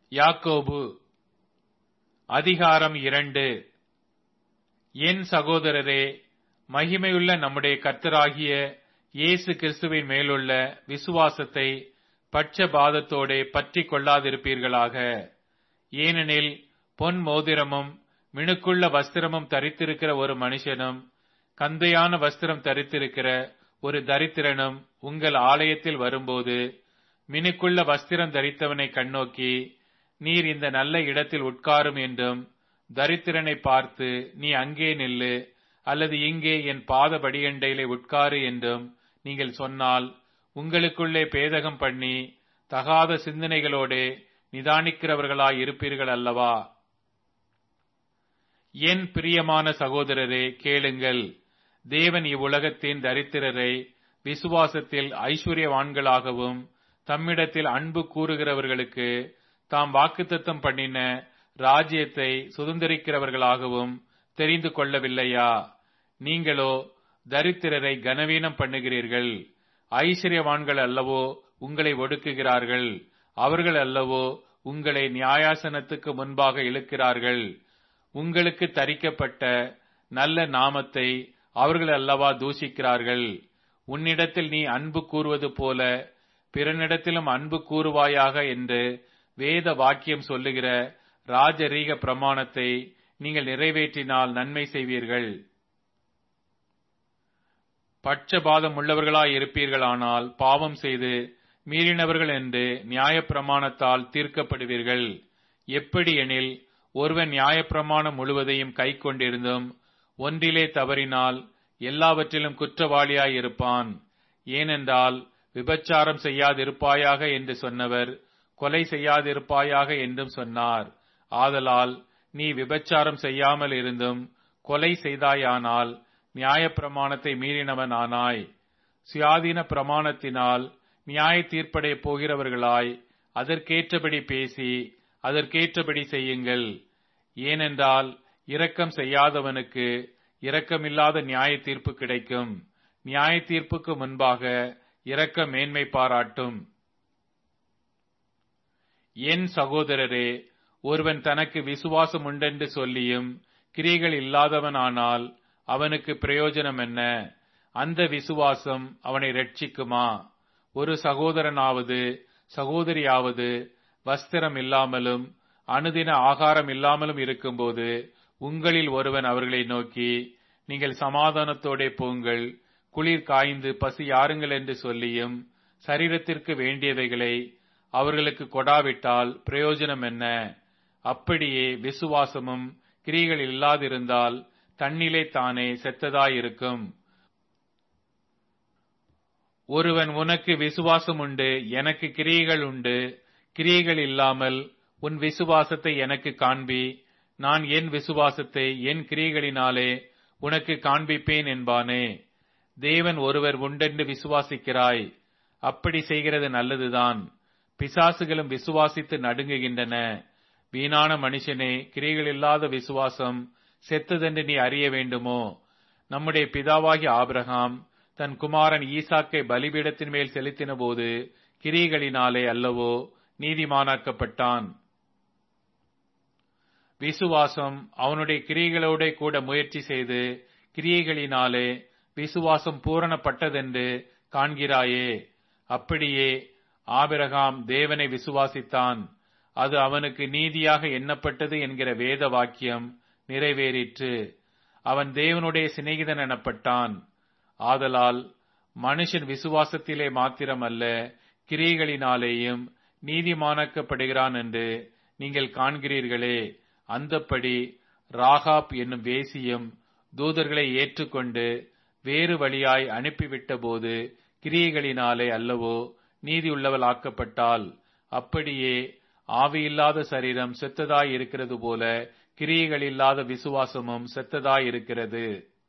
யாக்கோபு அதிகாரம் 2. என் சகோதரரே, மகிமையுள்ள நம்முடைய கர்த்தராகிய இயேசு கிறிஸ்துவின் மேலுள்ள விசுவாசத்தை பட்சபாதத்தோடே பற்றி கொள்ளாதிருப்பீர்களாக. ஏனெனில் பொன் மோதிரமும் மினுக்குள்ள வஸ்திரமும் தரித்திருக்கிற ஒரு மனுஷனும் கந்தையான வஸ்திரம் தரித்திருக்கிற ஒரு தரித்திரனும் உங்கள் ஆலயத்தில் வரும்போது மினுக்குள்ள வஸ்திரம் தரித்தவனை கண்ணோக்கி, நீர் இந்த நல்ல இடத்தில் உட்காரும் என்றும், தரித்திரனை பார்த்து நீ அங்கே நில்லு அல்லது இங்கே என் பாத படியண்டையிலே உட்காரு என்றும் நீங்கள் சொன்னால், உங்களுக்குள்ளே பேதகம் பண்ணி தகாத சிந்தனைகளோடே நிதானிக்கிறவர்களாய் இருப்பீர்கள் அல்லவா? என் பிரியமான சகோதரரே, கேளுங்கள். தேவன் இவ்வுலகத்தின் தரித்திரரை விசுவாசத்தில் ஐஸ்வர்யவான்களாகவும் தம்மிடத்தில் அன்பு கூறுகிறவர்களுக்கு தாம் வாக்குத்தத்தம் பண்ணின ராஜ்யத்தை சுதந்திரிக்கிறவர்களாகவும் தெரிந்து கொள்ளவில்லையா? நீங்களோ தரித்திரரை கனவீனம் பண்ணுகிறீர்கள். ஐஸ்வர்யவான்கள் அல்லவோ உங்களை ஒடுக்குகிறார்கள். அவர்கள் அல்லவோ உங்களை நியாயாசனத்துக்கு முன்பாக இழுக்கிறார்கள். உங்களுக்கு தரிக்கப்பட்ட நல்ல நாமத்தை அவர்கள் அல்லவா தூஷிக்கிறார்கள். உன்னிடத்தில் நீ அன்பு கூறுவது போல பிறனிடத்திலும் அன்பு கூறுவாயாக என்று வேத வாக்கியம் சொல்லுகிற ராஜரீக பிரமாணத்தை நீங்கள் நிறைவேற்றினால் நன்மை செய்வீர்கள். பட்சபாதம் உள்ளவர்களாய் இருப்பீர்களானால் பாவம் செய்து மீறினவர்கள் என்று நியாயப்பிரமாணத்தால் தீர்க்கப்படுவீர்கள். எப்படி எனில், ஒருவன் நியாயப்பிரமாணம் முழுவதையும் கை கொண்டிருந்தும் ஒன்றிலே தவறினால் எல்லாவற்றிலும் குற்றவாளியாய் இருப்பான். ஏனென்றால் விபச்சாரம் செய்யாதிருப்பாயாக என்று சொன்னவர் கொலை செய்யாதிருப்பாயாக என்றும் சொன்னார். ஆதலால் நீ விபச்சாரம் செய்யாமல் இருந்தும் கொலை செய்தாயானால் நியாயப்பிரமாணத்தை மீறினவன் ஆனாய். சுயாதீன பிரமாணத்தினால் நியாய தீர்ப்படைய போகிறவர்களாய் அதற்கேற்றபடி பேசி அதற்கேற்றபடி செய்யுங்கள். ஏனென்றால் இரக்கம் செய்யாதவனுக்கு இரக்கமில்லாத நியாய தீர்ப்பு கிடைக்கும். நியாய தீர்ப்புக்கு முன்பாக இரக்கம் மேன்மை பாராட்டும். என் சகோதரரே, ஒருவன் தனக்கு விசுவாசம் உண்டென்று சொல்லியும் கிரியைகள் இல்லாதவனானால் அவனுக்கு பிரயோஜனம் என்ன? அந்த விசுவாசம் அவனை இரட்சிக்குமா? ஒரு சகோதரனாவது சகோதரியாவது வஸ்திரம் இல்லாமலும் அனுதின ஆகாரம் இல்லாமலும் இருக்கும்போது உங்களில் ஒருவன் அவர்களை நோக்கி, நீங்கள் சமாதானத்தோடே போங்கள், குளிர் காய்ந்து பசி யாருங்கள் என்று சொல்லியும் சரீரத்திற்கு வேண்டியவைகளை அவர்களுக்கு கொடாவிட்டால் பிரயோஜனம் என்ன? அப்படியே விசுவாசமும் கிரியைகள் இல்லாதிருந்தால் தன்னிலே தானே செத்ததாயிருக்கும். ஒருவன் உனக்கு விசுவாசம் உண்டு, எனக்கு கிரியைகள் உண்டு, கிரியைகள் இல்லாமல் உன் விசுவாசத்தை எனக்கு காண்பி, நான் என் விசுவாசத்தை என் கிரியைகளினாலே உனக்கு காண்பிப்பேன் என்பானே. தேவன் ஒருவர் உண்டென்று விசுவாசிக்கிறாய். அப்படி செய்கிறது நல்லதுதான். பிசாசுகளும் விசுவாசித்து நடுங்குகின்றன. வீணான மனுஷனே, கிரியைகள் இல்லாத விசுவாசம் செத்ததென்று நீ அறிய வேண்டுமோ? நம்முடைய பிதாவாகிய ஆபிரகாம் தன் குமாரன் ஈசாக்கை பலிபீடத்தின் மேல் செலுத்தின போது கிரியைகளினாலே அல்லவோ நீதிமானாக்கப்பட்டான். விசுவாசம் அவனுடைய கிரியைகளோட கூட முயற்சி செய்து கிரியைகளினாலே விசுவாசம் பூரணப்பட்டதென்று காண்கிறாயே. அப்படியே ஆபிரகாம் தேவனை விசுவாசித்தான், அது அவனுக்கு நீதியாக எண்ணப்பட்டது என்கிற வேத வாக்கியம் நிறைவேறிற்று. அவன் தேவனுடைய சிநேகிதன் எனப்பட்டான். ஆதலால் மனுஷன் விசுவாசத்திலே மாத்திரமல்ல கிரியைகளினாலேயும் நீதிமானாக்கப்படுகிறான் என்று நீங்கள் காண்கிறீர்களே. அந்தப்படி ராகாப் என்னும் வேசியும் தூதர்களை ஏற்றுக்கொண்டு வேறு வழியாய் அனுப்பிவிட்ட போது கிரியைகளினாலே அல்லவோ நீதியுள்ளவள் ஆக்கப்பட்டாள். அப்படியே ஆவியில்லாத சரீரம் செத்ததாய் இருக்கிறது போல கிரியைகள் இல்லாத விசுவாசமும் செத்ததாய் இருக்கிறது.